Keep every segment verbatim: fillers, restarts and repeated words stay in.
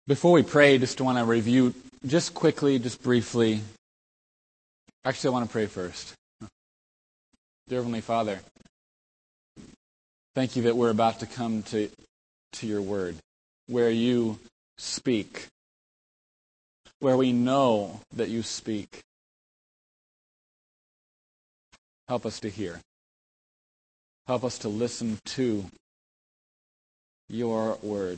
Before we pray, just want to review just quickly, just briefly. Actually, I want to pray first. Dear Heavenly Father, thank you that we're about to come to, to your word, where you speak, where we know that you speak. Help us to hear. Help us to listen to your word.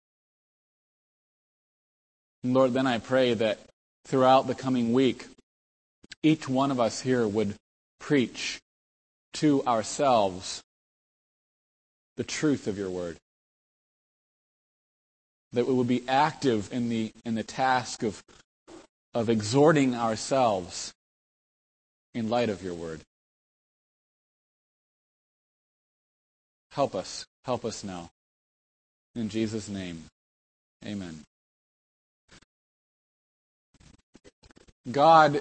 Lord, then I pray that throughout the coming week, each one of us here would preach to ourselves the truth of your word. That we would be active in the in the task of, of exhorting ourselves in light of your word. Help us. Help us now. In Jesus' name, amen. God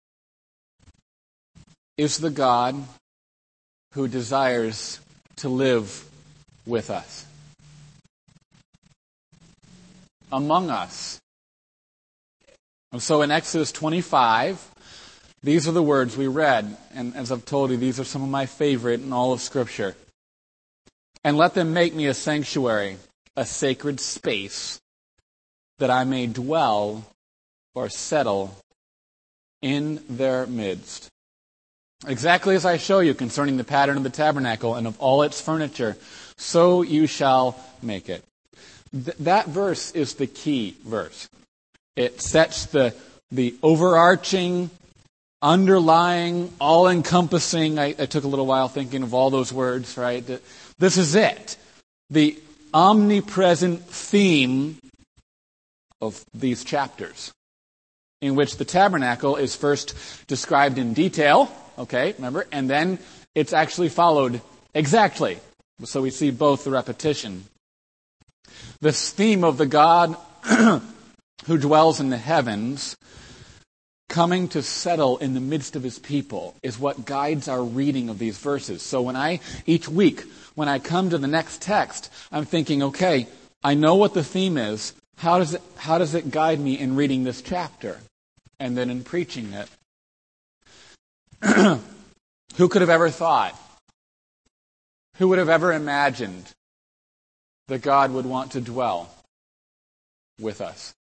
is the God who desires to live with us, among us. And so in Exodus twenty-five, these are the words we read. And as I've told you, these are some of my favorite in all of Scripture. And let them make me a sanctuary, a sacred space, that I may dwell or settle in their midst. Exactly as I show you concerning the pattern of the tabernacle and of all its furniture, so you shall make it. Th- that verse is the key verse. It sets the, the overarching, underlying, all-encompassing, I, I took a little while thinking of all those words, right? This is it. The omnipresent theme of these chapters, in which the tabernacle is first described in detail, okay, remember, and then it's actually followed exactly. So we see both the repetition. This theme of the God who dwells in the heavens coming to settle in the midst of his people is what guides our reading of these verses. So when I, each week, when I come to the next text, I'm thinking, okay, I know what the theme is. How does it, how does it guide me in reading this chapter? And then in preaching it. Who could have ever thought? Who would have ever imagined that God would want to dwell with us?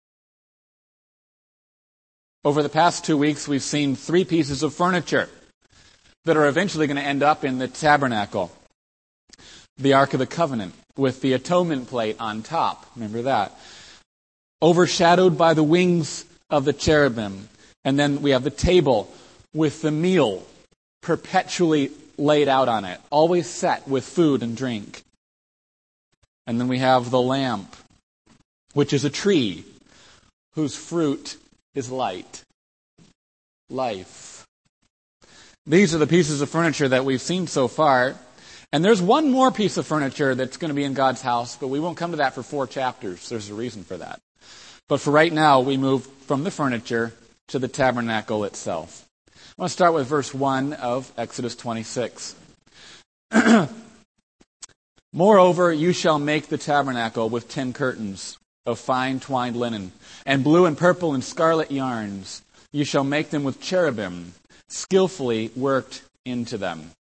Over the past two weeks, we've seen three pieces of furniture that are eventually going to end up in the tabernacle. The Ark of the Covenant with the atonement plate on top. Remember that. Overshadowed by the wings of the cherubim. And then we have the table with the meal perpetually laid out on it, always set with food and drink. And then we have the lamp, which is a tree whose fruit is light, life. These are the pieces of furniture that we've seen so far. And there's one more piece of furniture that's going to be in God's house, but we won't come to that for four chapters. There's a reason for that. But for right now, we move from the furniture to the tabernacle itself. I want to start with verse one of Exodus twenty-six. Moreover, you shall make the tabernacle with ten curtains of fine twined linen, and blue and purple and scarlet yarns. You shall make them with cherubim, skillfully worked into them.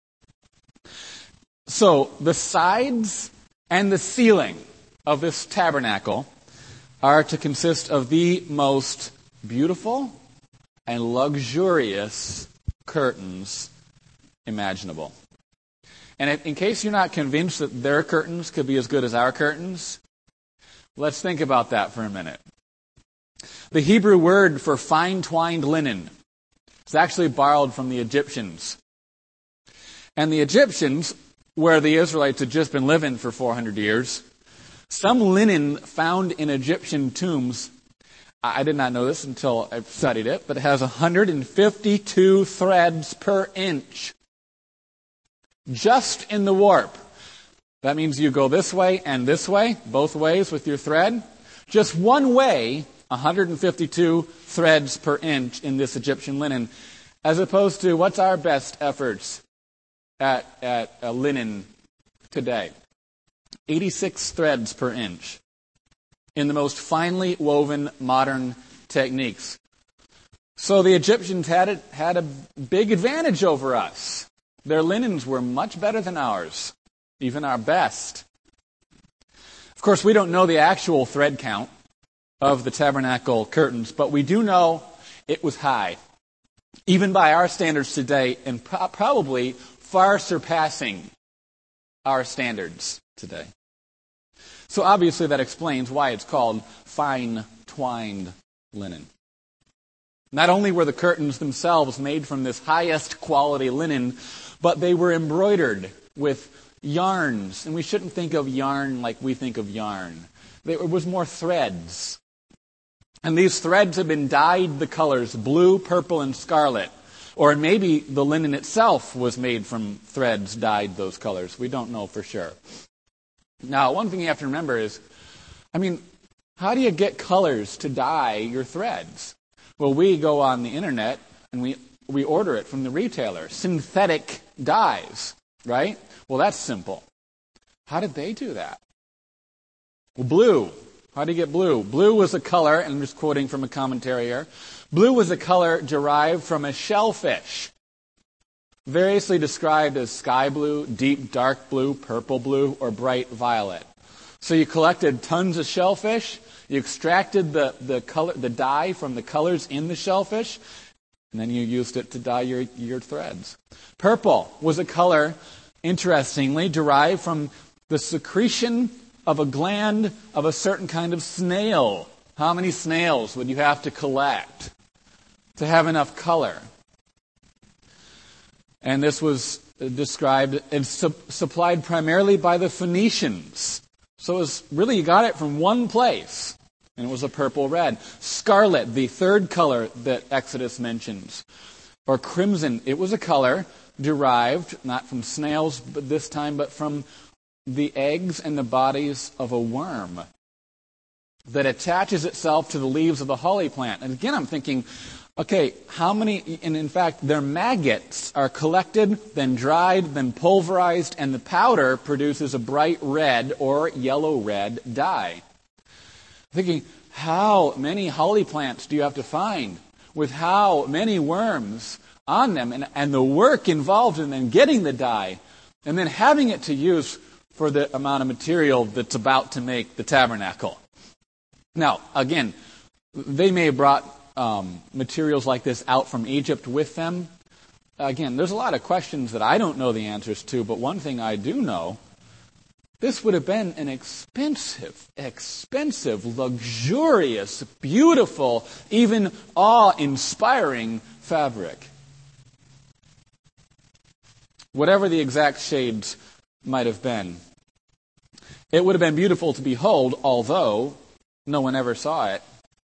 So, the sides and the ceiling of this tabernacle are to consist of the most beautiful and luxurious curtains imaginable. And in case you're not convinced that their curtains could be as good as our curtains, let's think about that for a minute. The Hebrew word for fine twined linen is actually borrowed from the Egyptians. And the Egyptians, where the Israelites had just been living for four hundred years, some linen found in Egyptian tombs, I did not know this until I studied it, but it has one hundred fifty-two threads per inch. Just in the warp. That means you go this way and this way, both ways with your thread. Just one way, one hundred fifty-two threads per inch in this Egyptian linen, as opposed to what's our best efforts at, at uh, linen today? eighty-six threads per inch. in the most finely woven modern techniques. So the Egyptians had it, had a big advantage over us. Their linens were much better than ours, even our best. Of course, we don't know the actual thread count of the tabernacle curtains, but we do know it was high, even by our standards today, and pro- probably far surpassing our standards today. So obviously that explains why it's called fine twined linen. Not only were the curtains themselves made from this highest quality linen, but they were embroidered with yarns. And we shouldn't think of yarn like we think of yarn. There was more threads. And these threads had been dyed the colors blue, purple, and scarlet. Or maybe the linen itself was made from threads dyed those colors. We don't know for sure. Now, one thing you have to remember is, I mean, how do you get colors to dye your threads? Well, we go on the internet and we, we order it from the retailer. Synthetic dyes, right? Well, that's simple. How did they do that? Well, blue. How do you get blue? Blue was a color, and I'm just quoting from a commentary here. Blue was a color derived from a shellfish, variously described as sky blue, deep dark blue, purple blue, or bright violet. So you collected tons of shellfish, you extracted the, the color, the dye from the colors in the shellfish, and then you used it to dye your, your threads. Purple was a color, interestingly, derived from the secretion of a gland of a certain kind of snail. How many snails would you have to collect to have enough color? And this was described and su- supplied primarily by the Phoenicians. So it was really, you got it from one place. And it was a purple red. Scarlet, the third color that Exodus mentions. Or crimson, it was a color derived, not from snails but this time, but from the eggs and the bodies of a worm that attaches itself to the leaves of the holly plant. And again, I'm thinking, okay, how many, and in fact, their maggots are collected, then dried, then pulverized, and the powder produces a bright red or yellow-red dye. I'm thinking, how many holly plants do you have to find with how many worms on them, and, and the work involved in then getting the dye, and then having it to use for the amount of material that's about to make the tabernacle. Now, again, they may have brought um, materials like this out from Egypt with them. Again, there's a lot of questions that I don't know the answers to, but one thing I do know, this would have been an expensive, expensive, luxurious, beautiful, even awe-inspiring fabric. Whatever the exact shades might have been. It would have been beautiful to behold, although no one ever saw it.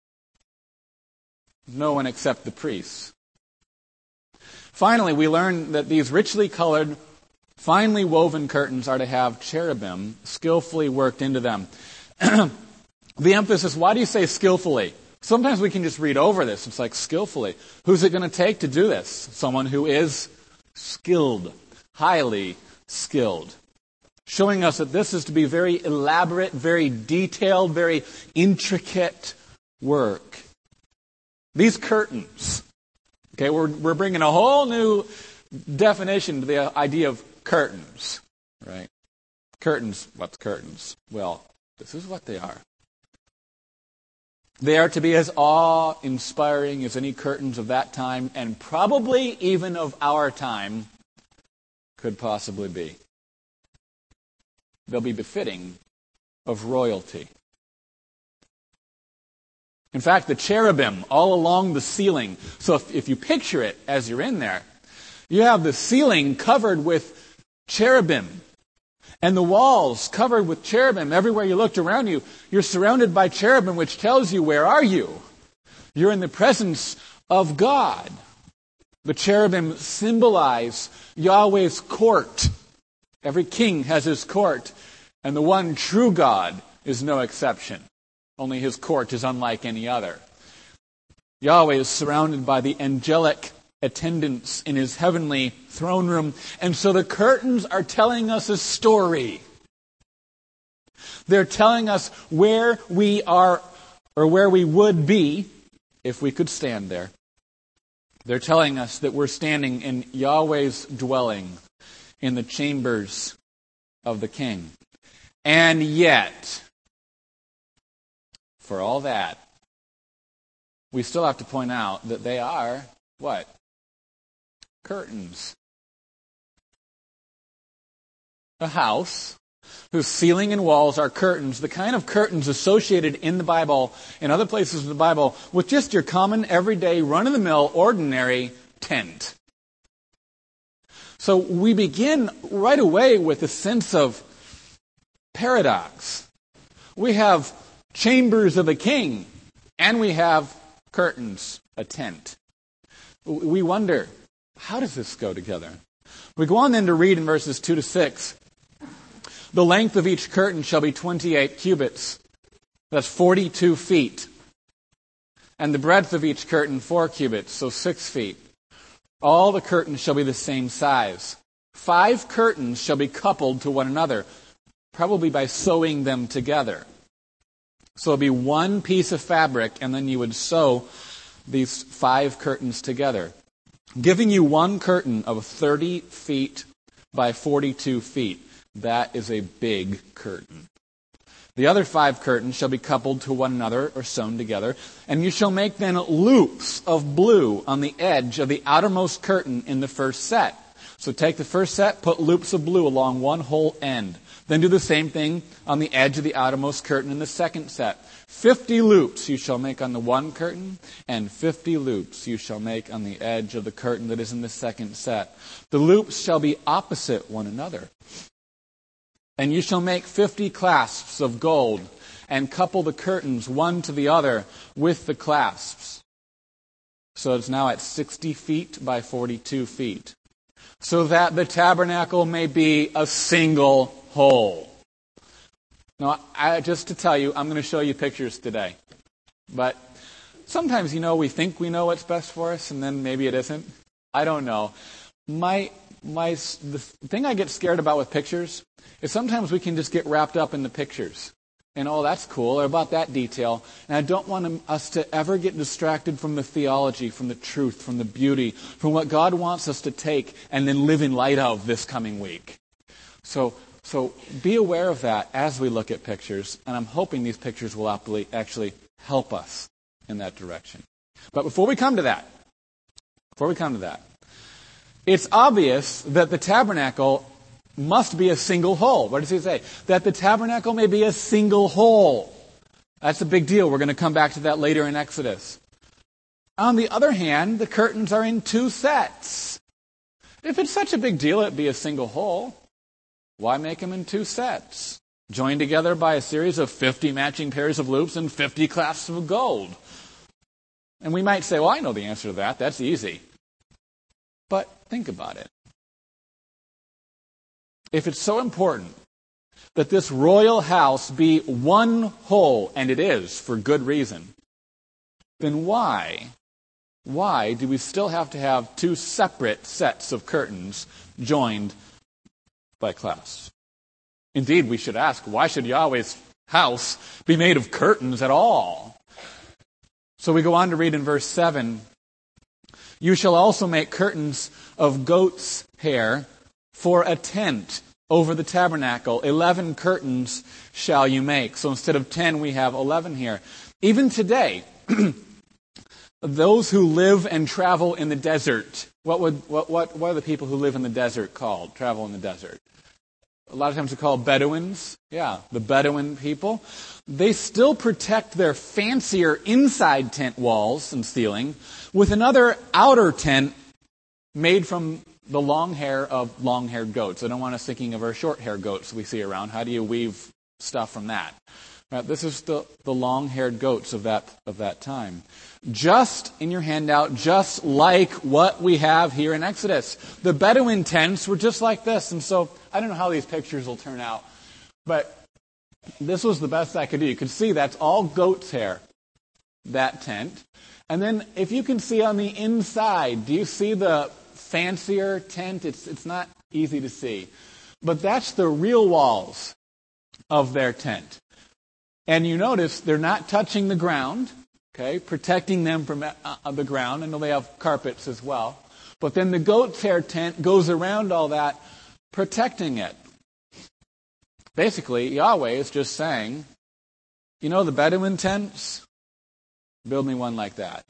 No one except the priests. Finally, we learn that these richly colored, finely woven curtains are to have cherubim skillfully worked into them. The emphasis, why do you say skillfully? Sometimes we can just read over this. It's like skillfully. Who's it going to take to do this? Someone who is skilled, highly skilled. Showing us that this is to be very elaborate, very detailed, very intricate work. These curtains, okay, we're, we're bringing a whole new definition to the idea of curtains, right? Curtains, what's curtains? Well, this is what they are. They are to be as awe-inspiring as any curtains of that time, and probably even of our time, could possibly be. They'll be befitting of royalty. In fact, the cherubim all along the ceiling. So if, if you picture it as you're in there, you have the ceiling covered with cherubim. And the walls covered with cherubim. Everywhere you looked around you, you're surrounded by cherubim, which tells you, where are you? You're in the presence of God. The cherubim symbolize Yahweh's court. Every king has his court, and the one true God is no exception. Only his court is unlike any other. Yahweh is surrounded by the angelic attendants in his heavenly throne room, and so the curtains are telling us a story. They're telling us where we are, or where we would be if we could stand there. They're telling us that we're standing in Yahweh's dwelling, in the chambers of the King. And yet, for all that, we still have to point out that they are, what? Curtains. A house whose ceiling and walls are curtains, the kind of curtains associated in the Bible, in other places in the Bible, with just your common, everyday, run-of-the-mill, ordinary tent. So we begin right away with a sense of paradox. We have chambers of a king, and we have curtains, a tent. We wonder, how does this go together? We go on then to read in verses two to six. The length of each curtain shall be twenty-eight cubits. That's forty-two feet. And the breadth of each curtain, four cubits, so six feet. All the curtains shall be the same size. Five curtains shall be coupled to one another, probably by sewing them together. So it'll be one piece of fabric, and then you would sew these five curtains together, giving you one curtain of thirty feet by forty-two feet. That is a big curtain. The other five curtains shall be coupled to one another or sewn together, and you shall make then loops of blue on the edge of the outermost curtain in the first set. So take the first set, put loops of blue along one whole end. Then do the same thing on the edge of the outermost curtain in the second set. Fifty loops you shall make on the one curtain, and fifty loops you shall make on the edge of the curtain that is in the second set. The loops shall be opposite one another. And you shall make fifty clasps of gold, and couple the curtains one to the other with the clasps. So it's now at sixty feet by forty-two feet. So that the tabernacle may be a single whole. Now, I, just to tell you, I'm going to show you pictures today. But sometimes, you know, we think we know what's best for us, and then maybe it isn't. I don't know. My my the thing I get scared about with pictures is sometimes we can just get wrapped up in the pictures. And, oh, that's cool, or about that detail. And I don't want us to ever get distracted from the theology, from the truth, from the beauty, from what God wants us to take and then live in light of this coming week. So so be aware of that as we look at pictures, and I'm hoping these pictures will actually help us in that direction. But before we come to that, before we come to that, it's obvious that the tabernacle must be a single whole. What does he say? That the tabernacle may be a single whole. That's a big deal. We're going to come back to that later in Exodus. On the other hand, the curtains are in two sets. If it's such a big deal it'd be a single whole, why make them in two sets? Joined together by a series of fifty matching pairs of loops and fifty clasps of gold. And we might say, well, I know the answer to that. That's easy. But think about it. If it's so important that this royal house be one whole, and it is for good reason, then why, why do we still have to have two separate sets of curtains joined by clasps? Indeed, we should ask, why should Yahweh's house be made of curtains at all? So we go on to read in verse seven, you shall also make curtains of goat's hair for a tent over the tabernacle. Eleven curtains shall you make. So instead of ten, we have eleven here. Even today, those who live and travel in the desert, what would what what what are the people who live in the desert called? Travel in the desert. A lot of times they're called Bedouins. Yeah, the Bedouin people. They still protect their fancier inside tent walls and ceiling with another outer tent made from the long hair of long-haired goats. I don't want us thinking of our short-haired goats we see around. How do you weave stuff from that? Right, this is the, the long-haired goats of that of that time. Just in your handout, just like what we have here in Exodus. The Bedouin tents were just like this. And so I don't know how these pictures will turn out, but this was the best I could do. You could see that's all goat's hair, that tent. And then if you can see on the inside, do you see the fancier tent? It's it's not easy to see. But that's the real walls of their tent. And you notice they're not touching the ground, okay, protecting them from uh, the ground. I know they have carpets as well. But then the goat's hair tent goes around all that, protecting it. Basically, Yahweh is just saying, you know the Bedouin tents? Build me one like that.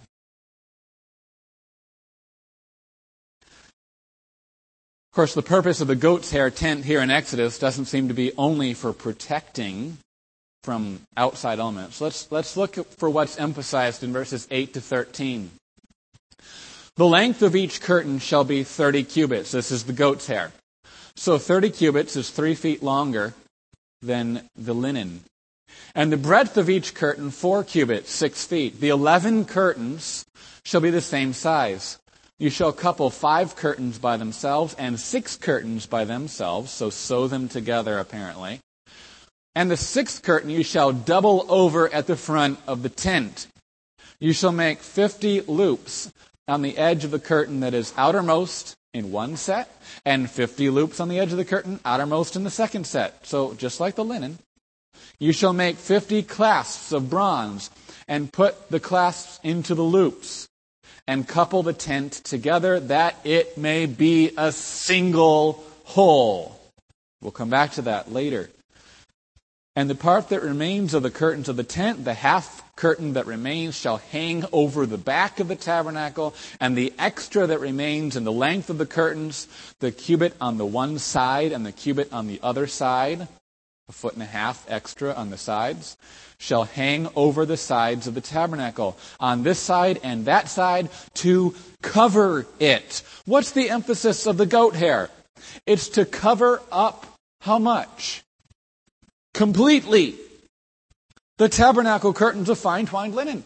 Of course, the purpose of the goat's hair tent here in Exodus doesn't seem to be only for protecting from outside elements. Let's, let's look for what's emphasized in verses eight to thirteen. The length of each curtain shall be thirty cubits. This is the goat's hair. So thirty cubits is three feet longer than the linen. And the breadth of each curtain, four cubits, six feet. The eleven curtains shall be the same size. You shall couple five curtains by themselves and six curtains by themselves, so sew them together apparently. And the sixth curtain you shall double over at the front of the tent. You shall make fifty loops on the edge of the curtain that is outermost in one set, and fifty loops on the edge of the curtain outermost in the second set. So just like the linen. You shall make fifty clasps of bronze, and put the clasps into the loops, and couple the tent together, that it may be a single whole. We'll come back to that later. And the part that remains of the curtains of the tent, the half curtain that remains, shall hang over the back of the tabernacle, and the extra that remains in the length of the curtains, the cubit on the one side and the cubit on the other side, a foot and a half extra on the sides, shall hang over the sides of the tabernacle, on this side and that side, to cover it. What's the emphasis of the goat hair? It's to cover up how much? Completely. The tabernacle curtains of fine twined linen.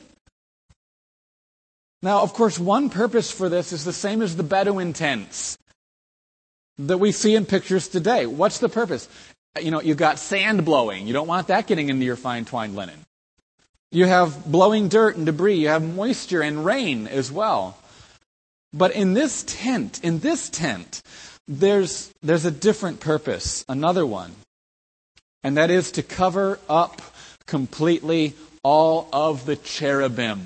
Now, of course, one purpose for this is the same as the Bedouin tents that we see in pictures today. What's the purpose? You know, you've got sand blowing. You don't want that getting into your fine twined linen. You have blowing dirt and debris. You have moisture and rain as well. But in this tent, in this tent, there's, there's a different purpose, another one. And that is to cover up completely all of the cherubim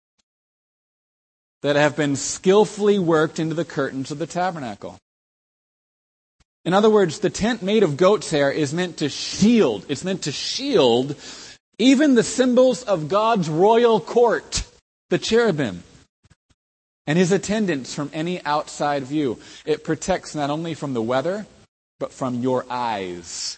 that have been skillfully worked into the curtains of the tabernacle. In other words, the tent made of goat's hair is meant to shield. It's meant to shield even the symbols of God's royal court, the cherubim, and his attendants from any outside view. It protects not only from the weather, but from your eyes.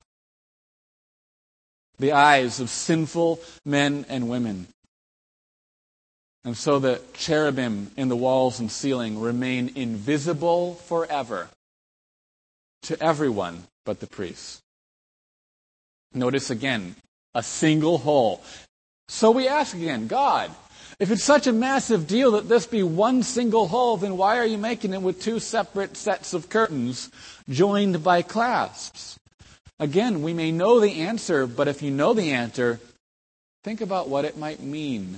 The eyes of sinful men and women. And so the cherubim in the walls and ceiling remain invisible forever to everyone but the priests. Notice again, a single hole. So we ask again, God, if it's such a massive deal that this be one single hole, then why are you making it with two separate sets of curtains joined by clasps? Again, we may know the answer, but if you know the answer, think about what it might mean.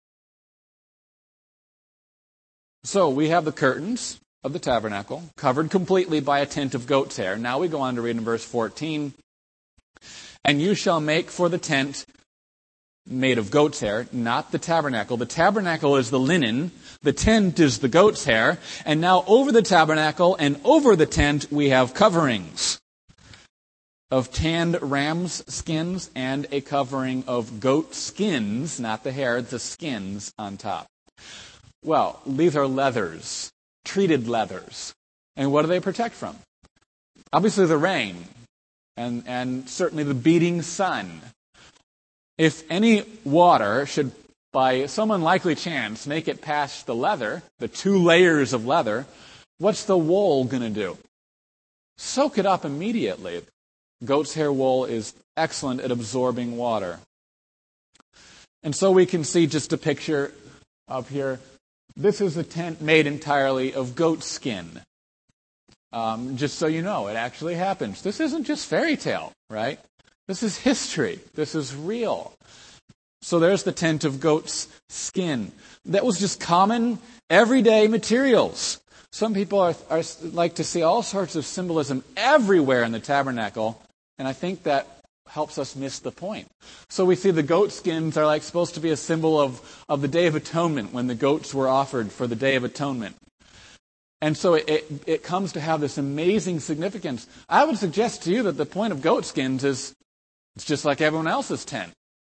So we have the curtains of the tabernacle, covered completely by a tent of goat's hair. Now we go on to read in verse fourteen. And you shall make for the tent made of goat's hair, not the tabernacle. The tabernacle is the linen. The tent is the goat's hair. And now over the tabernacle and over the tent we have coverings of tanned ram's skins and a covering of goat skins, not the hair, the skins on top. Well, these are leathers, treated leathers. And what do they protect from? Obviously the rain and, and certainly the beating sun. If any water should, by some unlikely chance, make it past the leather, the two layers of leather, what's the wool going to do? Soak it up immediately. Goat's hair wool is excellent at absorbing water. And so we can see just a picture up here. This is a tent made entirely of goat skin. Um, just so you know, it actually happens. This isn't just fairy tale, right? This is history. This is real. So there's the tent of goat's skin. That was just common, everyday materials. Some people are, are like to see all sorts of symbolism everywhere in the tabernacle. And I think that helps us miss the point. So we see the goat skins are like supposed to be a symbol of, of the Day of Atonement, when the goats were offered for the Day of Atonement. And so it, it, it comes to have this amazing significance. I would suggest to you that the point of goat skins is it's just like everyone else's tent.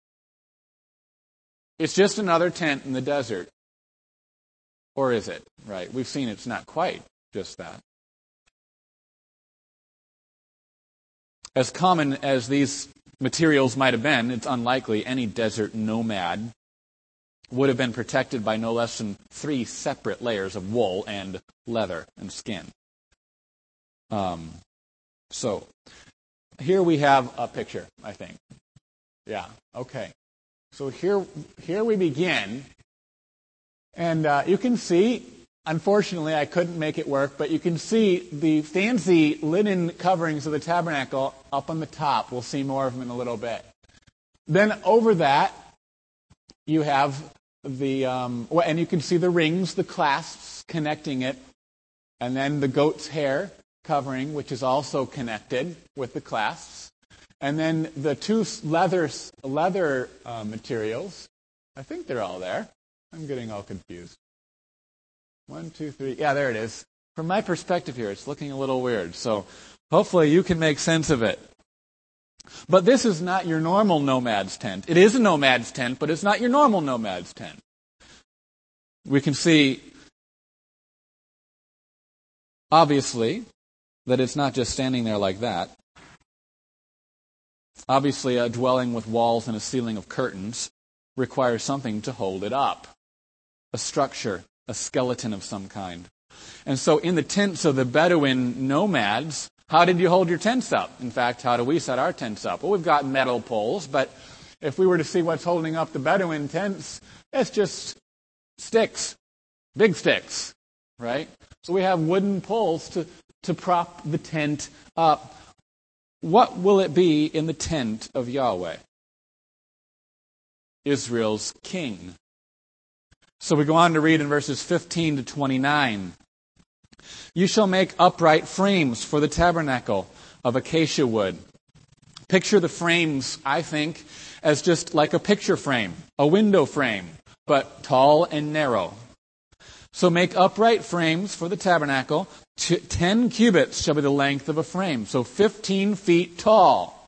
It's just another tent in the desert. Or is it? Right? We've seen it's not quite just that. As common as these materials might have been, it's unlikely any desert nomad would have been protected by no less than three separate layers of wool and leather and skin. Um, so, here we have a picture, I think. Yeah, okay. So here, here we begin. And uh, you can see, unfortunately I couldn't make it work, but you can see the fancy linen coverings of the tabernacle up on the top. We'll see more of them in a little bit. Then over that, you have the, um, and you can see the rings, the clasps connecting it, and then the goat's hair covering, which is also connected with the clasps, and then the two leather leather uh, materials. I think they're all there. I'm getting all confused. One, two, three. Yeah, there it is. From my perspective here, it's looking a little weird. So hopefully you can make sense of it. But this is not your normal nomad's tent. It is a nomad's tent, but it's not your normal nomad's tent. We can see, obviously, that it's not just standing there like that. Obviously, a dwelling with walls and a ceiling of curtains requires something to hold it up. A structure, a skeleton of some kind. And so in the tents of the Bedouin nomads, how did you hold your tents up? In fact, how do we set our tents up? Well, we've got metal poles, but if we were to see what's holding up the Bedouin tents, it's just sticks, big sticks, right? So we have wooden poles to, to prop the tent up. What will it be in the tent of Yahweh? Israel's king. So we go on to read in verses fifteen to twenty-nine. You shall make upright frames for the tabernacle of acacia wood. Picture the frames, I think, as just like a picture frame, a window frame, but tall and narrow. So make upright frames for the tabernacle. Ten cubits shall be the length of a frame, so fifteen feet tall.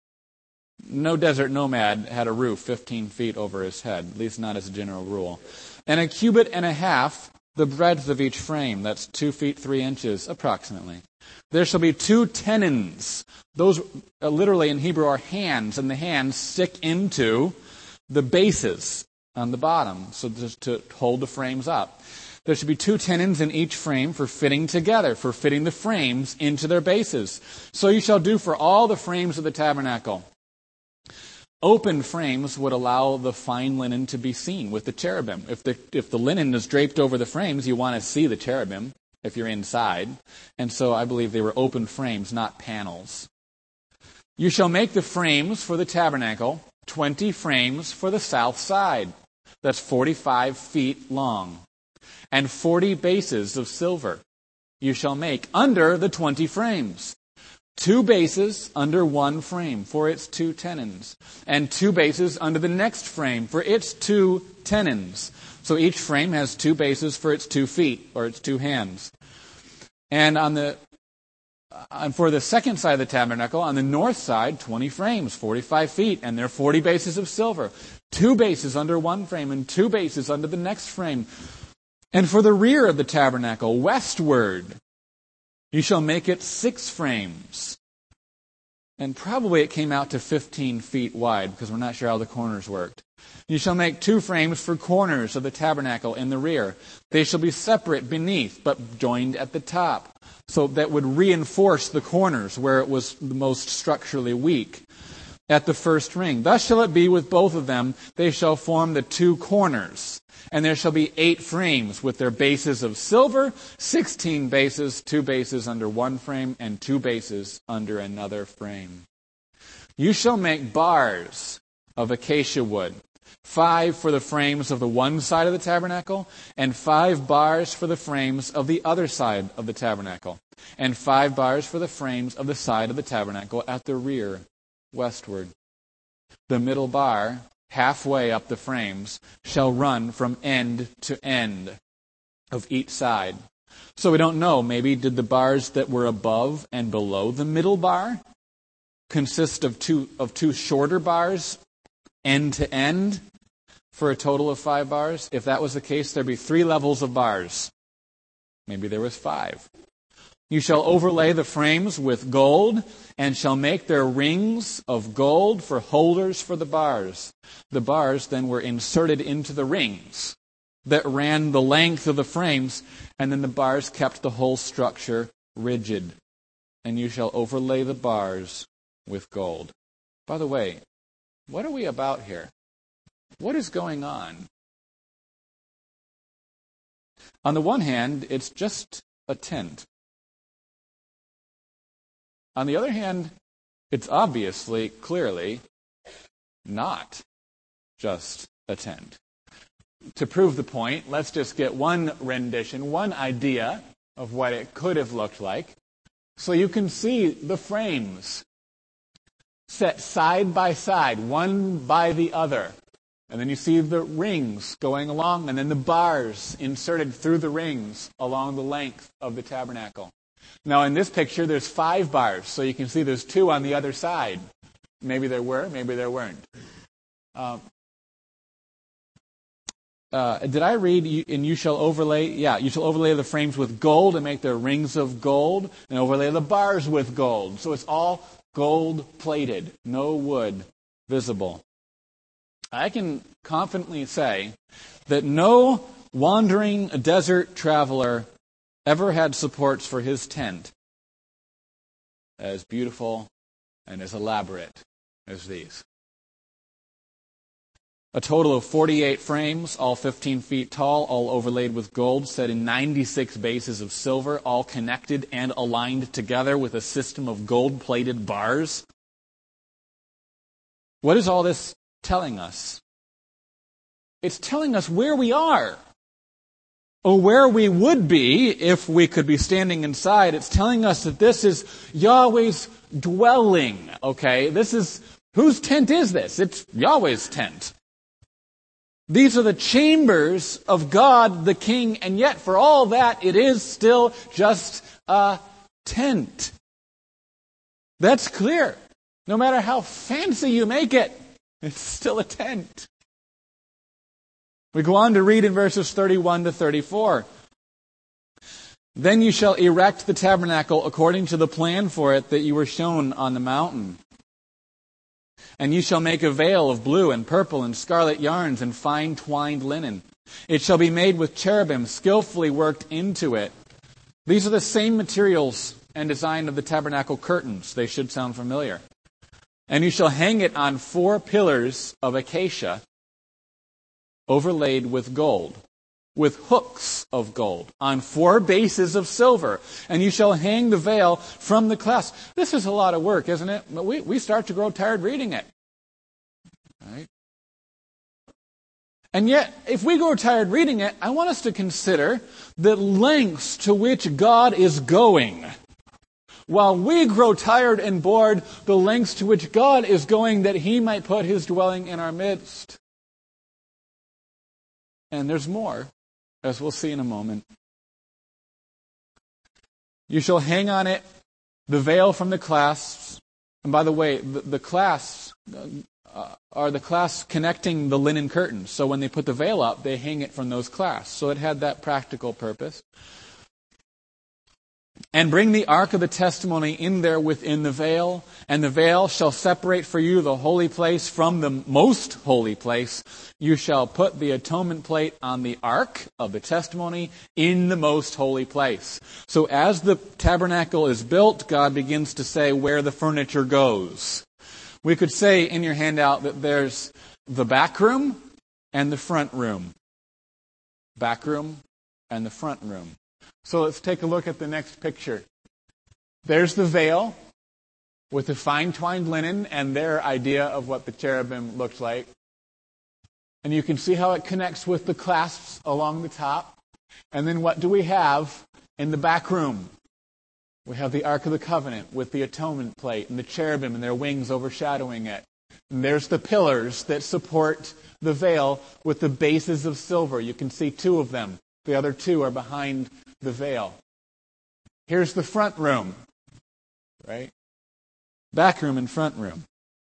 No desert nomad had a roof fifteen feet over his head, at least not as a general rule. And a cubit and a half the breadth of each frame. That's two feet three inches approximately. There shall be two tenons. Those uh, literally in Hebrew are hands, and the hands stick into the bases on the bottom, so just to hold the frames up. There should be two tenons in each frame for fitting together, for fitting the frames into their bases. So you shall do for all the frames of the tabernacle. Open frames would allow the fine linen to be seen with the cherubim. If the if the linen is draped over the frames, you want to see the cherubim if you're inside. And so I believe they were open frames, not panels. You shall make the frames for the tabernacle, twenty frames for the south side. That's forty-five feet long. And forty bases of silver you shall make under the twenty frames. Two bases under one frame for its two tenons, and two bases under the next frame for its two tenons. So each frame has two bases for its two feet, or its two hands. And on the and for the second side of the tabernacle, on the north side, twenty frames, forty-five feet, and there are forty bases of silver. Two bases under one frame, and two bases under the next frame. And for the rear of the tabernacle, westward, you shall make it six frames. And probably it came out to fifteen feet wide, because we're not sure how the corners worked. You shall make two frames for corners of the tabernacle in the rear. They shall be separate beneath, but joined at the top. So that would reinforce the corners where it was the most structurally weak at the first ring. Thus shall it be with both of them. They shall form the two corners. And there shall be eight frames with their bases of silver, sixteen bases, two bases under one frame, and two bases under another frame. You shall make bars of acacia wood, five for the frames of the one side of the tabernacle, and five bars for the frames of the other side of the tabernacle, and five bars for the frames of the side of the tabernacle at the rear. westward. The middle bar, halfway up the frames, shall run from end to end of each side. So we don't know, maybe did the bars that were above and below the middle bar consist of two of two shorter bars, end to end, for a total of five bars? If that was the case, there'd be three levels of bars. Maybe there was five. You shall overlay the frames with gold, and shall make their rings of gold for holders for the bars. The bars then were inserted into the rings that ran the length of the frames, and then the bars kept the whole structure rigid. And you shall overlay the bars with gold. By the way, what are we about here? What is going on? On the one hand, it's just a tent. On the other hand, it's obviously, clearly, not just a tent. To prove the point, let's just get one rendition, one idea of what it could have looked like. So you can see the frames set side by side, one by the other. And then you see the rings going along, and then the bars inserted through the rings along the length of the tabernacle. Now in this picture, there's five bars, so you can see there's two on the other side. Maybe there were, maybe there weren't. Um, uh, did I read, and you shall overlay, yeah, you shall overlay the frames with gold and make their rings of gold, and overlay the bars with gold. So it's all gold-plated, no wood visible. I can confidently say that no wandering desert traveler ever had supports for his tent as beautiful and as elaborate as these. A total of forty-eight frames, all fifteen feet tall, all overlaid with gold, set in ninety-six bases of silver, all connected and aligned together with a system of gold-plated bars. What is all this telling us? It's telling us where we are, or where we would be if we could be standing inside. It's telling us that this is Yahweh's dwelling, okay? This is, whose tent is this? It's Yahweh's tent. These are the chambers of God the King, and yet for all that, it is still just a tent. That's clear. No matter how fancy you make it, it's still a tent. We go on to read in verses thirty-one to thirty-four. Then you shall erect the tabernacle according to the plan for it that you were shown on the mountain. And you shall make a veil of blue and purple and scarlet yarns and fine twined linen. It shall be made with cherubim skillfully worked into it. These are the same materials and design of the tabernacle curtains. They should sound familiar. And you shall hang it on four pillars of acacia, overlaid with gold, with hooks of gold, on four bases of silver. And you shall hang the veil from the clasp. This is a lot of work, isn't it? But we, we start to grow tired reading it. Right? And yet, if we grow tired reading it, I want us to consider the lengths to which God is going. While we grow tired and bored, the lengths to which God is going that He might put His dwelling in our midst. And there's more, as we'll see in a moment. You shall hang on it the veil from the clasps. And by the way, the, the clasps uh, are the clasps connecting the linen curtains. So when they put the veil up, they hang it from those clasps. So it had that practical purpose. And bring the ark of the testimony in there within the veil, and the veil shall separate for you the holy place from the most holy place. You shall put the atonement plate on the ark of the testimony in the most holy place. So as the tabernacle is built, God begins to say where the furniture goes. We could say in your handout that there's the back room and the front room. Back room and the front room. So let's take a look at the next picture. There's the veil with the fine twined linen and their idea of what the cherubim looked like. And you can see how it connects with the clasps along the top. And then what do we have in the back room? We have the Ark of the Covenant with the atonement plate and the cherubim and their wings overshadowing it. And there's the pillars that support the veil with the bases of silver. You can see two of them. The other two are behind the veil. Here's the front room, right? Back room and front room.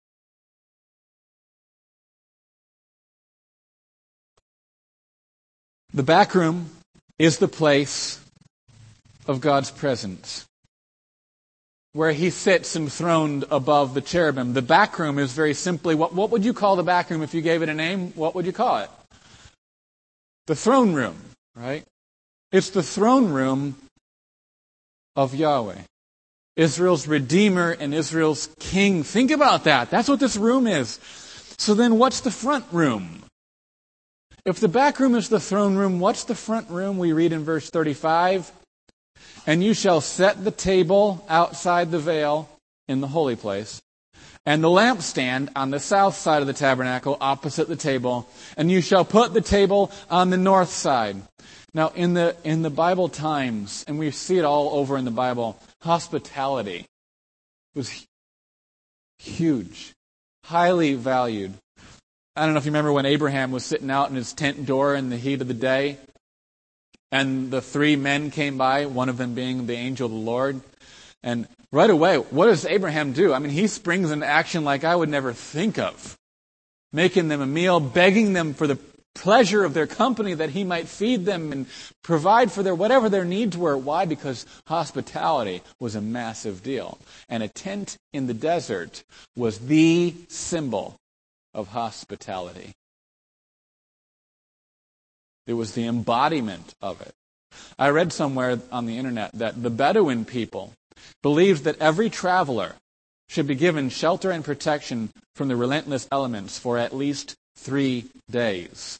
The back room is the place of God's presence, where He sits enthroned above the cherubim. The back room is very simply, what, what would you call the back room if you gave it a name? What would you call it? The throne room, right? It's the throne room of Yahweh, Israel's Redeemer and Israel's King. Think about that. That's what this room is. So then what's the front room? If the back room is the throne room, what's the front room? We read in verse thirty-five, "And you shall set the table outside the veil in the holy place, and the lampstand on the south side of the tabernacle opposite the table, and you shall put the table on the north side." Now, in the in the Bible times, and we see it all over in the Bible, hospitality was huge, highly valued. I don't know if you remember when Abraham was sitting out in his tent door in the heat of the day, and the three men came by, one of them being the angel of the Lord. And right away, what does Abraham do? I mean, he springs into action like I would never think of. Making them a meal, begging them for the pleasure of their company that he might feed them and provide for their whatever their needs were. Why? Because hospitality was a massive deal. And a tent in the desert was the symbol of hospitality. It was the embodiment of it. I read somewhere on the internet that the Bedouin people believed that every traveler should be given shelter and protection from the relentless elements for at least three days.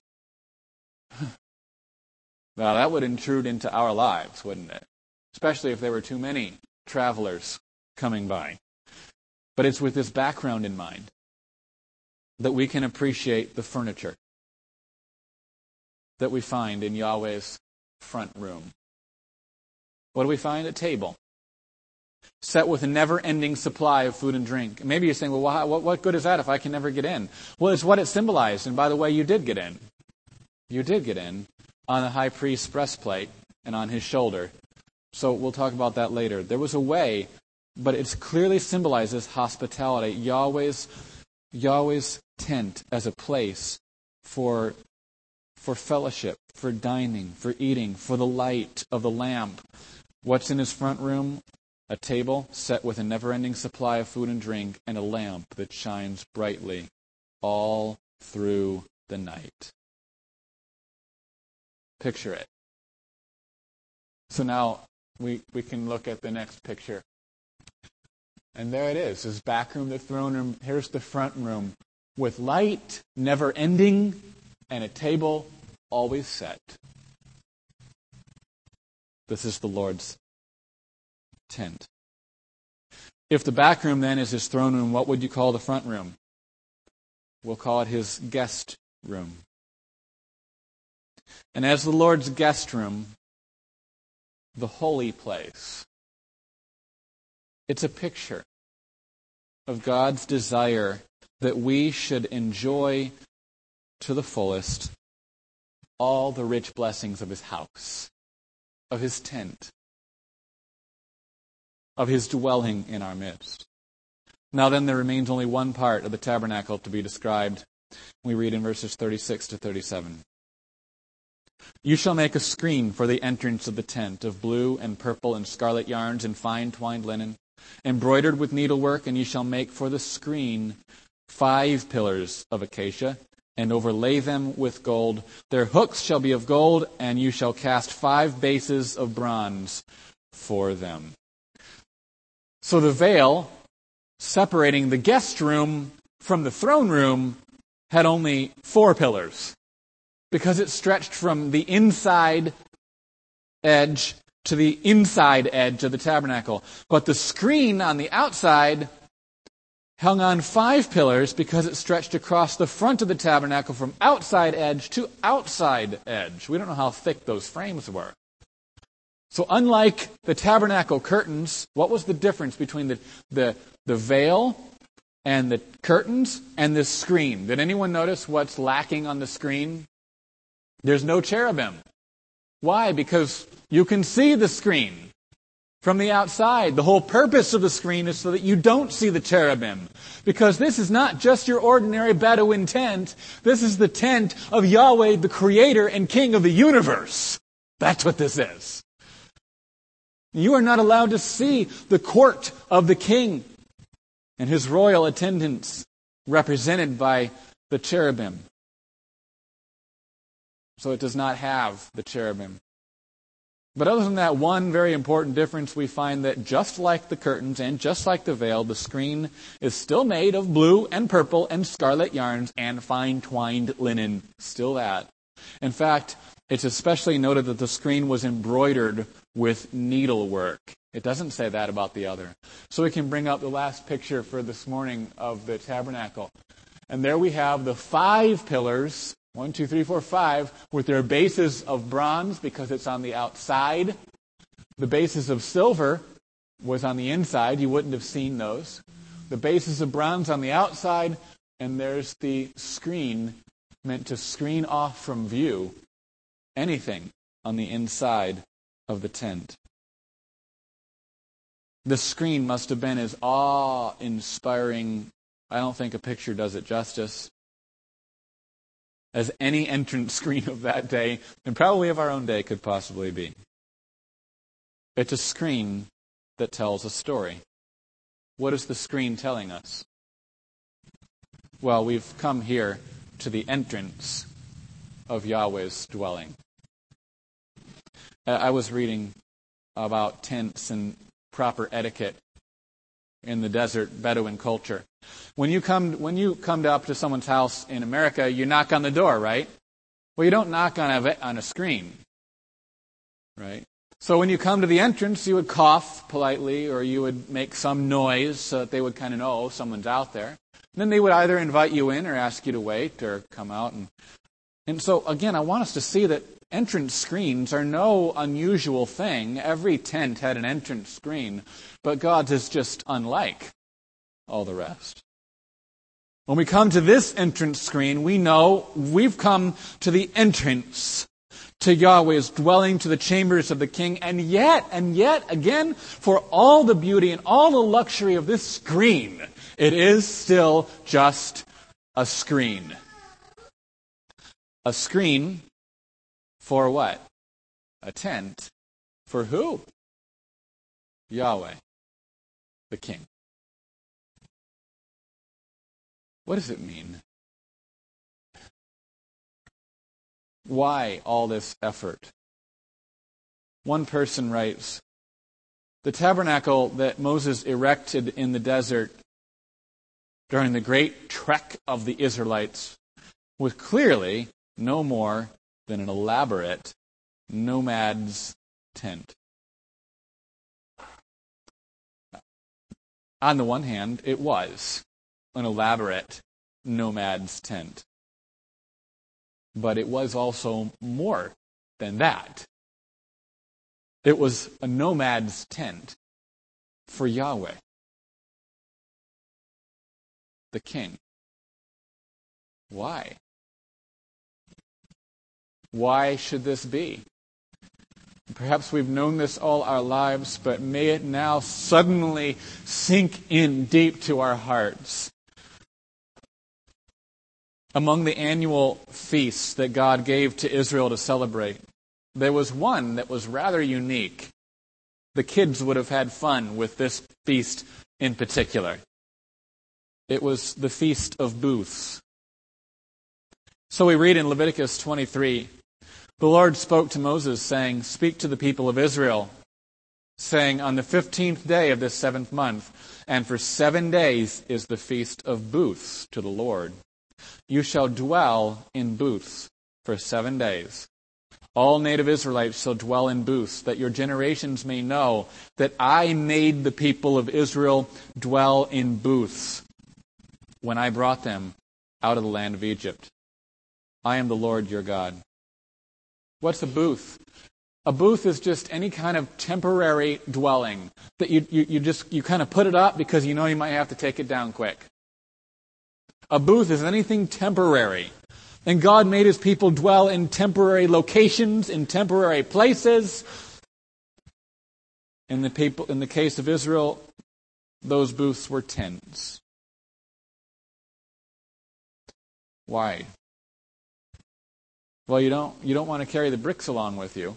Now that would intrude into our lives, wouldn't it? Especially if there were too many travelers coming by. But it's with this background in mind that we can appreciate the furniture that we find in Yahweh's front room. What do we find? A table set with a never-ending supply of food and drink. Maybe you're saying, well, what, what good is that if I can never get in? Well, it's what it symbolized. And by the way, you did get in. You did get in on the high priest's breastplate and on his shoulder. So we'll talk about that later. There was a way, but it clearly symbolizes hospitality. Yahweh's Yahweh's tent as a place for, for fellowship, for dining, for eating, for the light of the lamp. What's in his front room? A table set with a never-ending supply of food and drink, and a lamp that shines brightly all through the night. Picture it. So now we, we can look at the next picture. And there it is, this back room, the throne room. Here's the front room with light, never ending, and a table always set. This is the Lord's tent. If the back room then is his throne room, what would you call the front room? We'll call it his guest room. And as the Lord's guest room, the holy place, it's a picture of God's desire that we should enjoy to the fullest all the rich blessings of his house, of his tent, of his dwelling in our midst. Now then, there remains only one part of the tabernacle to be described. We read in verses thirty-six to thirty-seven. "You shall make a screen for the entrance of the tent of blue and purple and scarlet yarns and fine twined linen, embroidered with needlework, and you shall make for the screen five pillars of acacia, and overlay them with gold. Their hooks shall be of gold, and you shall cast five bases of bronze for them." So the veil separating the guest room from the throne room had only four pillars, because it stretched from the inside edge to the inside edge of the tabernacle. But the screen on the outside hung on five pillars because it stretched across the front of the tabernacle from outside edge to outside edge. We don't know how thick those frames were. So unlike the tabernacle curtains, what was the difference between the, the, the veil and the curtains and this screen? Did anyone notice what's lacking on the screen? There's no cherubim. Why? Because you can see the screen from the outside. The whole purpose of the screen is so that you don't see the cherubim. Because this is not just your ordinary Bedouin tent. This is the tent of Yahweh, the Creator and King of the universe. That's what this is. You are not allowed to see the court of the king and his royal attendants represented by the cherubim. So it does not have the cherubim. But other than that one very important difference, we find that just like the curtains and just like the veil, the screen is still made of blue and purple and scarlet yarns and fine twined linen. Still that. In fact, it's especially noted that the screen was embroidered with needlework. It doesn't say that about the other. So we can bring up the last picture for this morning of the tabernacle. And there we have the five pillars, one, two, three, four, five, with their bases of bronze because it's on the outside. The bases of silver was on the inside. You wouldn't have seen those. The bases of bronze on the outside, and there's the screen meant to screen off from view anything on the inside of the tent. The screen must have been as awe-inspiring, I don't think a picture does it justice, as any entrance screen of that day, and probably of our own day could possibly be. It's a screen that tells a story. What is the screen telling us? Well, we've come here to the entrance of Yahweh's dwelling. I was reading about tents and proper etiquette in the desert Bedouin culture. When you come when you come up to someone's house in America, you knock on the door, right? Well, you don't knock on a on a screen, right? So when you come to the entrance, you would cough politely, or you would make some noise so that they would kind of know someone's out there. And then they would either invite you in or ask you to wait or come out. And and so again, I want us to see that entrance screens are no unusual thing. Every tent had an entrance screen, but God's is just unlike all the rest. When we come to this entrance screen, we know we've come to the entrance to Yahweh's dwelling, to the chambers of the king, and yet, and yet, again, for all the beauty and all the luxury of this screen, it is still just a screen. A screen for what? A tent. For who? Yahweh, the King. What does it mean? Why all this effort? One person writes, the tabernacle that Moses erected in the desert during the great trek of the Israelites was clearly no more than an elaborate nomad's tent. On the one hand, it was an elaborate nomad's tent. But it was also more than that. It was a nomad's tent for Yahweh, the King. Why? Why should this be? Perhaps we've known this all our lives, but may it now suddenly sink in deep to our hearts. Among the annual feasts that God gave to Israel to celebrate, there was one that was rather unique. The kids would have had fun with this feast in particular. It was the Feast of Booths. So we read in Leviticus twenty-three, the Lord spoke to Moses, saying, "Speak to the people of Israel, saying, on the fifteenth day of this seventh month, and for seven days is the Feast of Booths to the Lord. You shall dwell in booths for seven days. All native Israelites shall dwell in booths, that your generations may know that I made the people of Israel dwell in booths when I brought them out of the land of Egypt. I am the Lord your God." What's a booth? A booth is just any kind of temporary dwelling that you, you, you just, you kind of put it up because you know you might have to take it down quick. A booth is anything temporary. And God made his people dwell in temporary locations, in temporary places. In the people, in the case of Israel, those booths were tents. Why? Well, you don't, you don't want to carry the bricks along with you.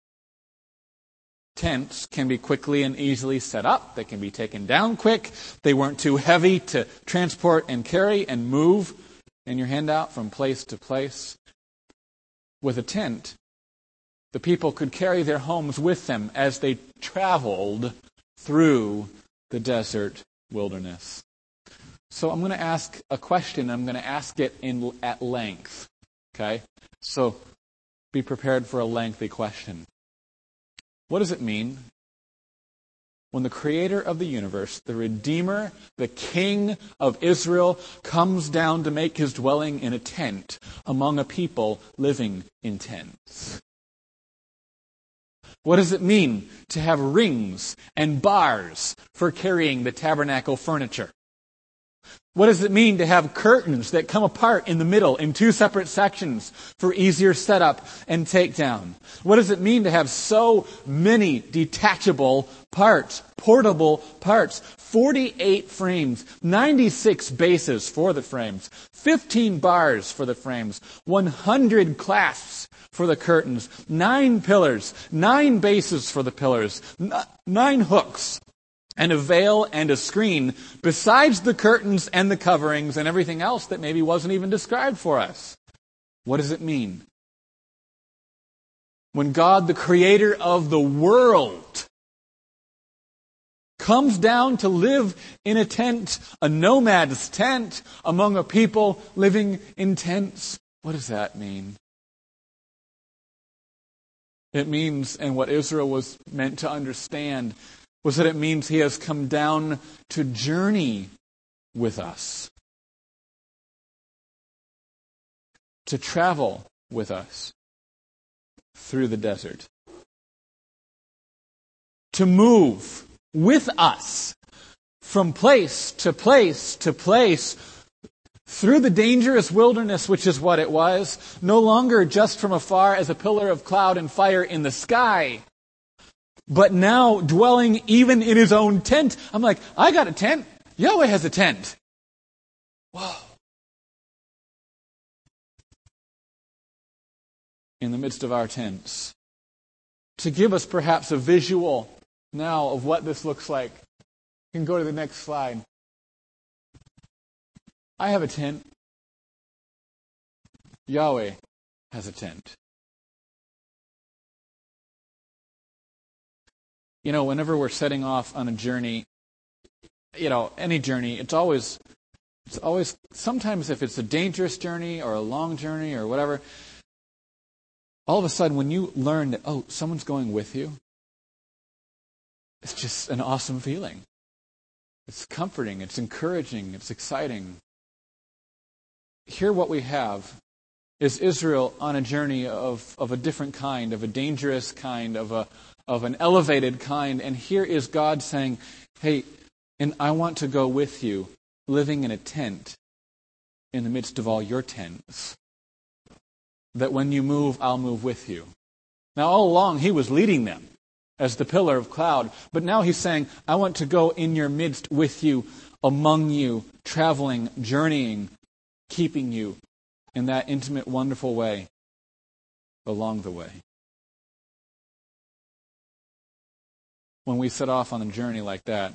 Tents can be quickly and easily set up. They can be taken down quick. They weren't too heavy to transport and carry and move in your handout from place to place. With a tent, the people could carry their homes with them as they traveled through the desert wilderness. So I'm going to ask a question. I'm going to ask it in at length. Okay? So be prepared for a lengthy question. What does it mean when the creator of the universe, the Redeemer, the King of Israel, comes down to make his dwelling in a tent among a people living in tents? What does it mean to have rings and bars for carrying the tabernacle furniture? What does it mean to have curtains that come apart in the middle in two separate sections for easier setup and takedown? What does it mean to have so many detachable parts, portable parts? forty-eight frames, ninety-six bases for the frames, fifteen bars for the frames, one hundred clasps for the curtains, nine pillars, nine bases for the pillars, nine hooks, and a veil and a screen, besides the curtains and the coverings and everything else that maybe wasn't even described for us. What does it mean? When God, the creator of the world, comes down to live in a tent, a nomad's tent, among a people living in tents, what does that mean? It means, and what Israel was meant to understand, was that it means he has come down to journey with us, to travel with us through the desert, to move with us from place to place to place through the dangerous wilderness, which is what it was, no longer just from afar as a pillar of cloud and fire in the sky, but now dwelling even in his own tent. I'm like, I got a tent. Yahweh has a tent. Whoa. In the midst of our tents. To give us perhaps a visual now of what this looks like. You can go to the next slide. I have a tent. Yahweh has a tent. You know, whenever we're setting off on a journey, you know, any journey, it's always, it's always, sometimes if it's a dangerous journey or a long journey or whatever, all of a sudden when you learn that, oh, someone's going with you, it's just an awesome feeling. It's comforting, it's encouraging, it's exciting. Here what we have is Israel on a journey of, of a different kind, of a dangerous kind, of a of an elevated kind. And here is God saying, hey, and I want to go with you, living in a tent in the midst of all your tents. That when you move, I'll move with you. Now all along, he was leading them as the pillar of cloud. But now he's saying, I want to go in your midst with you, among you, traveling, journeying, keeping you in that intimate, wonderful way along the way. When we set off on a journey like that,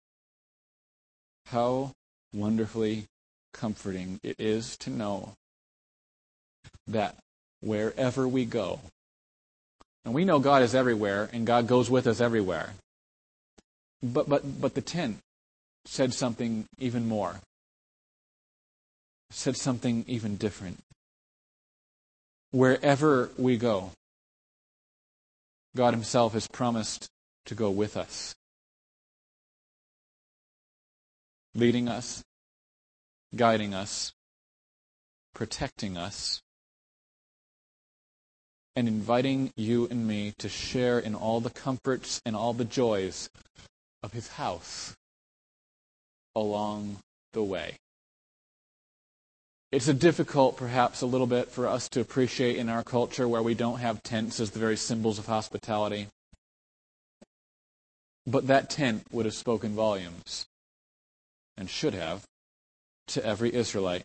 how wonderfully comforting it is to know that wherever we go, and we know God is everywhere, and God goes with us everywhere, but but but the tent said something even more, said something even different. Wherever we go, God himself has promised to go with us, leading us, guiding us, protecting us, and inviting you and me to share in all the comforts and all the joys of his house along the way. It's a difficult, perhaps, a little bit for us to appreciate in our culture where we don't have tents as the very symbols of hospitality. But that tent would have spoken volumes, and should have, to every Israelite.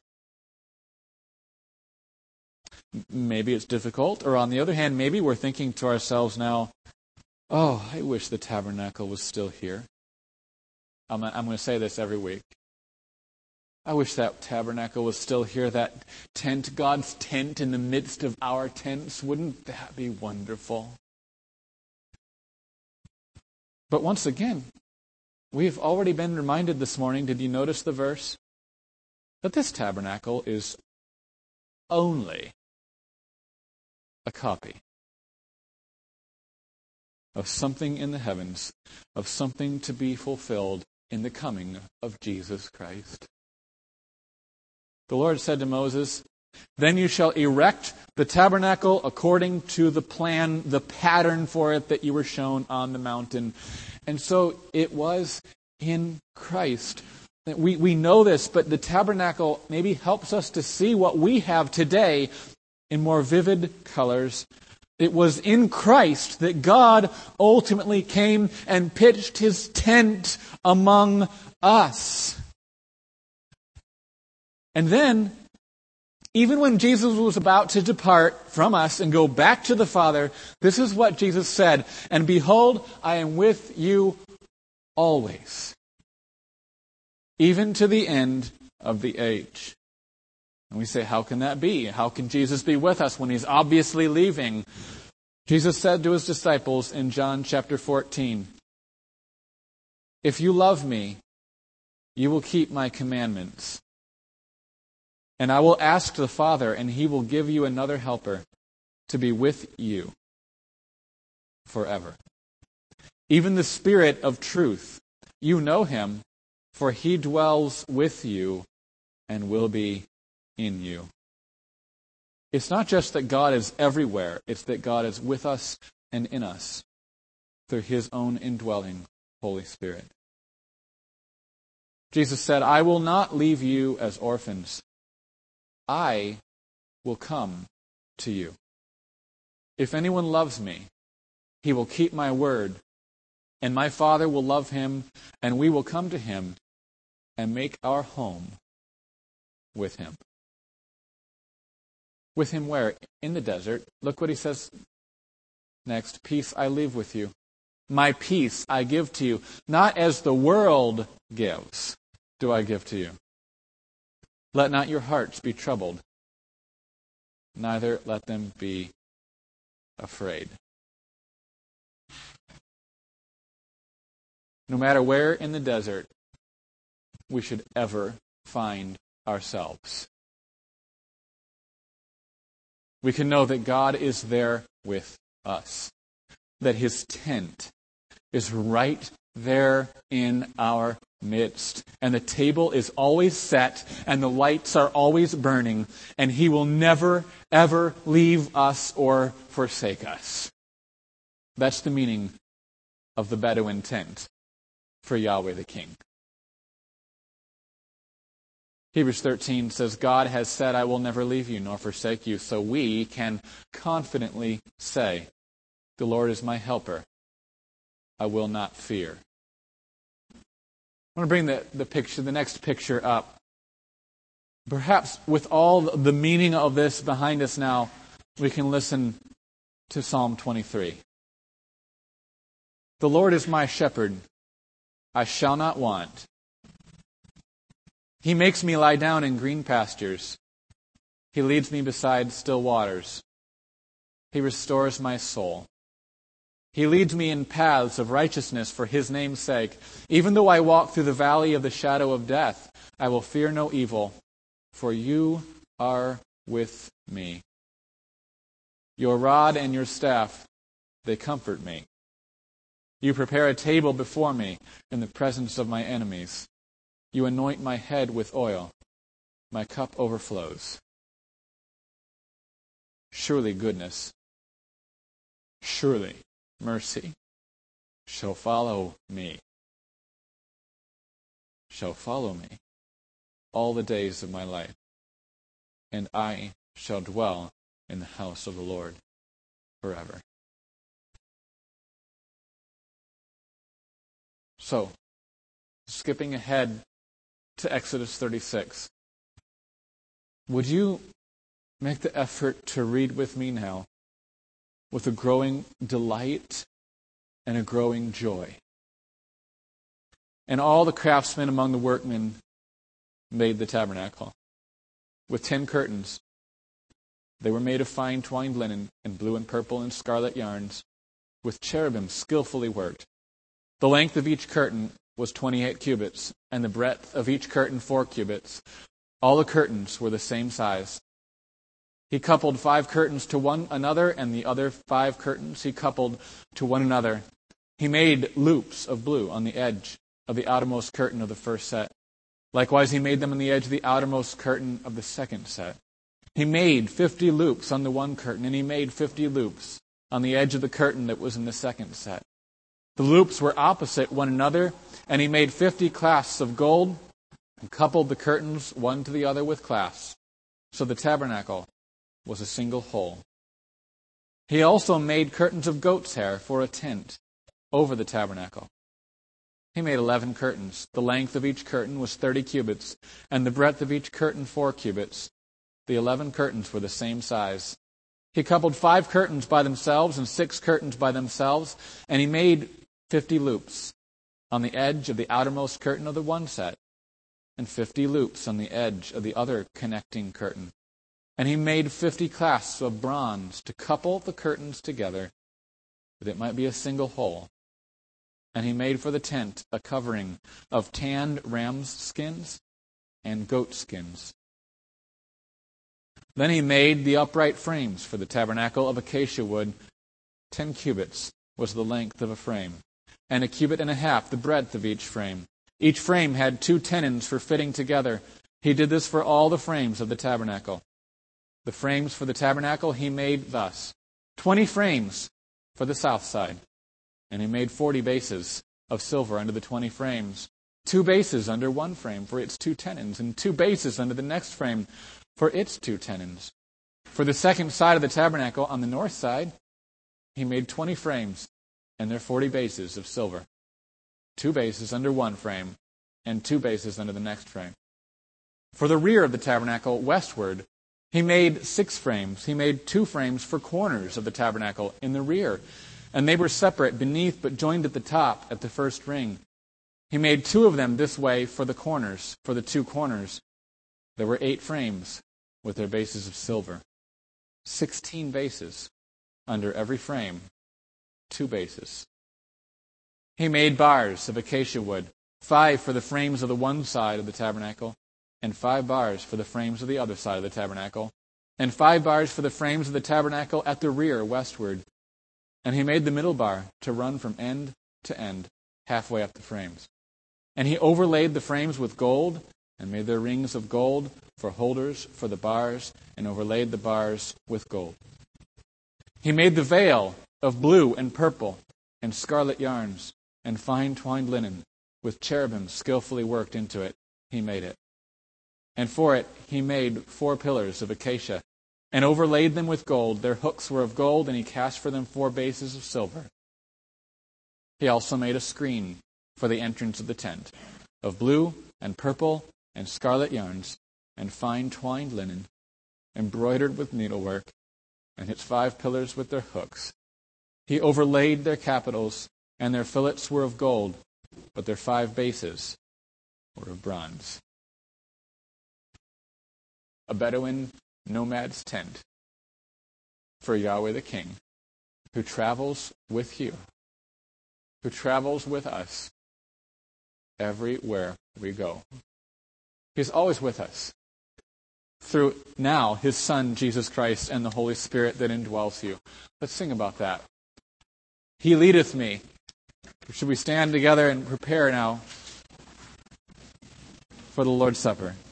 Maybe it's difficult, or on the other hand, maybe we're thinking to ourselves now, oh, I wish the tabernacle was still here. I'm, I'm going to say this every week. I wish that tabernacle was still here, that tent, God's tent in the midst of our tents. Wouldn't that be wonderful? But once again, we've already been reminded this morning, did you notice the verse? That this tabernacle is only a copy of something in the heavens, of something to be fulfilled in the coming of Jesus Christ. The Lord said to Moses, "Then you shall erect the tabernacle according to the plan, the pattern for it that you were shown on the mountain." And so it was in Christ. We, we know this, but the tabernacle maybe helps us to see what we have today in more vivid colors. It was in Christ that God ultimately came and pitched his tent among us. And then, even when Jesus was about to depart from us and go back to the Father, this is what Jesus said, "And behold, I am with you always, even to the end of the age." And we say, how can that be? How can Jesus be with us when he's obviously leaving? Jesus said to his disciples in John chapter fourteen, "If you love me, you will keep my commandments. And I will ask the Father, and he will give you another helper to be with you forever. Even the Spirit of truth. You know him, for he dwells with you and will be in you." It's not just that God is everywhere, it's that God is with us and in us through his own indwelling Holy Spirit. Jesus said, "I will not leave you as orphans. I will come to you. If anyone loves me, he will keep my word, and my Father will love him, and we will come to him and make our home with him." With him where? In the desert. Look what he says next. "Peace I leave with you. My peace I give to you. Not as the world gives, do I give to you. Let not your hearts be troubled, neither let them be afraid." No matter where in the desert we should ever find ourselves, we can know that God is there with us, that his tent is right there in our midst, and the table is always set, and the lights are always burning, and he will never, ever leave us or forsake us. That's the meaning of the Bedouin tent for Yahweh the King. Hebrews thirteen says, "God has said, I will never leave you nor forsake you." So we can confidently say, "The Lord is my helper. I will not fear." I want to bring the, the picture, the next picture up. Perhaps with all the meaning of this behind us now, we can listen to Psalm twenty-three. "The Lord is my shepherd. I shall not want. He makes me lie down in green pastures. He leads me beside still waters. He restores my soul. He leads me in paths of righteousness for his name's sake. Even though I walk through the valley of the shadow of death, I will fear no evil, for you are with me. Your rod and your staff, they comfort me. You prepare a table before me in the presence of my enemies. You anoint my head with oil. My cup overflows. Surely goodness Surely mercy shall follow me, shall follow me all the days of my life, and I shall dwell in the house of the Lord forever. So, skipping ahead to Exodus thirty-six, would you make the effort to read with me now with a growing delight and a growing joy? And all the craftsmen among the workmen made the tabernacle with ten curtains. They were made of fine twined linen and blue and purple and scarlet yarns, with cherubim skillfully worked. The length of each curtain was twenty-eight cubits, and the breadth of each curtain four cubits. All the curtains were the same size. He coupled five curtains to one another, and the other five curtains he coupled to one another. He made loops of blue on the edge of the outermost curtain of the first set. Likewise, he made them on the edge of the outermost curtain of the second set. He made fifty loops on the one curtain, and he made fifty loops on the edge of the curtain that was in the second set. The loops were opposite one another, and he made fifty clasps of gold and coupled the curtains one to the other with clasps. So the tabernacle was a single whole. He also made curtains of goat's hair for a tent over the tabernacle. He made eleven curtains. The length of each curtain was thirty cubits, and the breadth of each curtain four cubits. The eleven curtains were the same size. He coupled five curtains by themselves and six curtains by themselves, and he made fifty loops on the edge of the outermost curtain of the one set, and fifty loops on the edge of the other connecting curtain. And he made fifty clasps of bronze to couple the curtains together, that it might be a single whole. And he made for the tent a covering of tanned ram's skins and goat skins. Then he made the upright frames for the tabernacle of acacia wood. Ten cubits was the length of a frame, and a cubit and a half the breadth of each frame. Each frame had two tenons for fitting together. He did this for all the frames of the tabernacle. The frames for the tabernacle he made thus: twenty frames for the south side, and he made forty bases of silver under the twenty frames, two bases under one frame for its two tenons, and two bases under the next frame for its two tenons. For the second side of the tabernacle on the north side, he made twenty frames and their forty bases of silver, two bases under one frame and two bases under the next frame. For the rear of the tabernacle westward, he made six frames. He made two frames for corners of the tabernacle in the rear, and they were separate beneath but joined at the top at the first ring. He made two of them this way for the corners, for the two corners. There were eight frames with their bases of silver, sixteen bases under every frame, two bases. He made bars of acacia wood, five for the frames of the one side of the tabernacle, and five bars for the frames of the other side of the tabernacle, and five bars for the frames of the tabernacle at the rear westward. And he made the middle bar to run from end to end, halfway up the frames. And he overlaid the frames with gold, and made their rings of gold for holders for the bars, and overlaid the bars with gold. He made the veil of blue and purple, and scarlet yarns, and fine twined linen, with cherubim skillfully worked into it. He made it. And for it he made four pillars of acacia, and overlaid them with gold. Their hooks were of gold, and he cast for them four bases of silver. He also made a screen for the entrance of the tent, of blue and purple and scarlet yarns, and fine twined linen, embroidered with needlework, and its five pillars with their hooks. He overlaid their capitals, and their fillets were of gold, but their five bases were of bronze. A Bedouin nomad's tent for Yahweh the King, who travels with you, who travels with us everywhere we go. He's always with us through now his Son, Jesus Christ, and the Holy Spirit that indwells you. Let's sing about that. He leadeth me. Should we stand together and prepare now for the Lord's Supper?